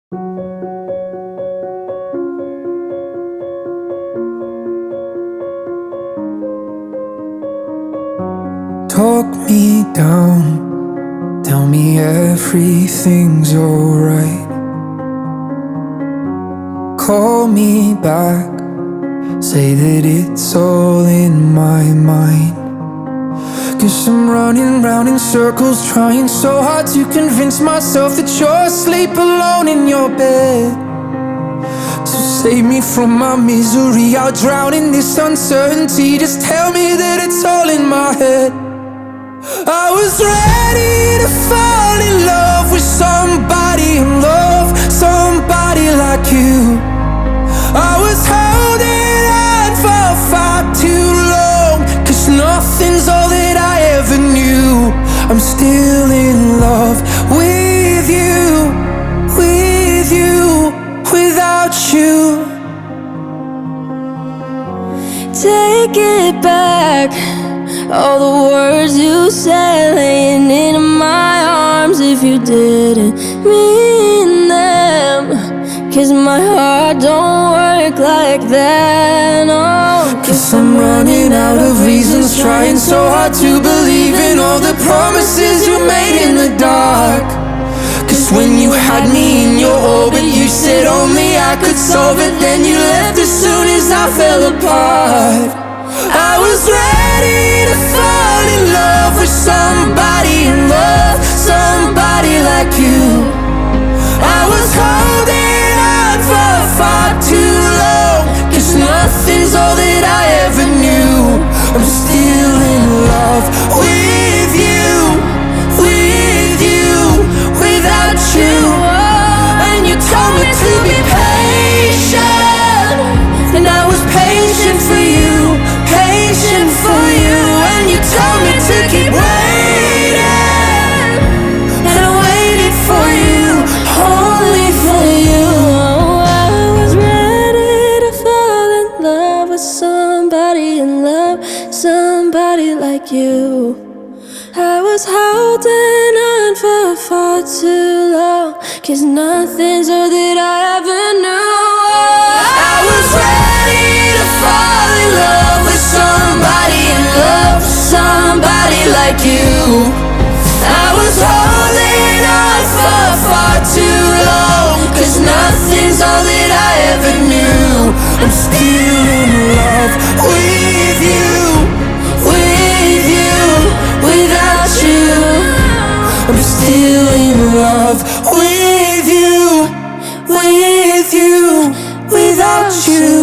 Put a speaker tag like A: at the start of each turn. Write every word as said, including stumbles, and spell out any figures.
A: Talk me down, tell me everything's alright. Call me back, say that it's all in my mind. Cause I'm running round in circles, trying so hard to convince myself that you're asleep alone in your bed. So save me from my misery, I'll drown in this uncertainty. Just tell me that it's all in my head. I was ready to fall in love with somebody in love, somebody like you. I was holding on for far too long, cause nothing's all that I ever knew. I'm still in love with you, with you, without you.
B: Take it back, all the words you said, laying in my arms if you didn't mean them. Cause my heart don't work like that, no.
A: Cause I'm running out of reasons, trying so hard to believe in all the promises you made in the dark. Cause when you had me in your orbit, you said only I could solve it. Then you left as soon as I fell apart. I was ready to fall in love with somebody in love, somebody like you. I was holding on for far too long, cause nothing's all that I ever knew. I'm still in love with you, with you, without you. And you told me to be patient, and I was patient for you, patient for you. And you told me to keep waiting, and I waited for you, only for you.
B: Oh, I was ready to fall in love with somebody in love, somebody like you. I was holding on for far too long, cause nothing's all that I ever knew.
A: I was ready to fall in love with somebody in love, somebody like you. I was holding on for far too long, cause nothing's all that I ever knew. I'm still in love with you, with you, without you. I'm still in love with you, with you, without you.